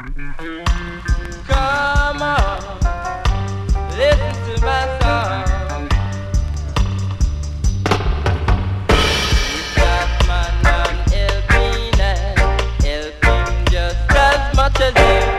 Come on, listen to my song. Got man on helping and helping just as much as you.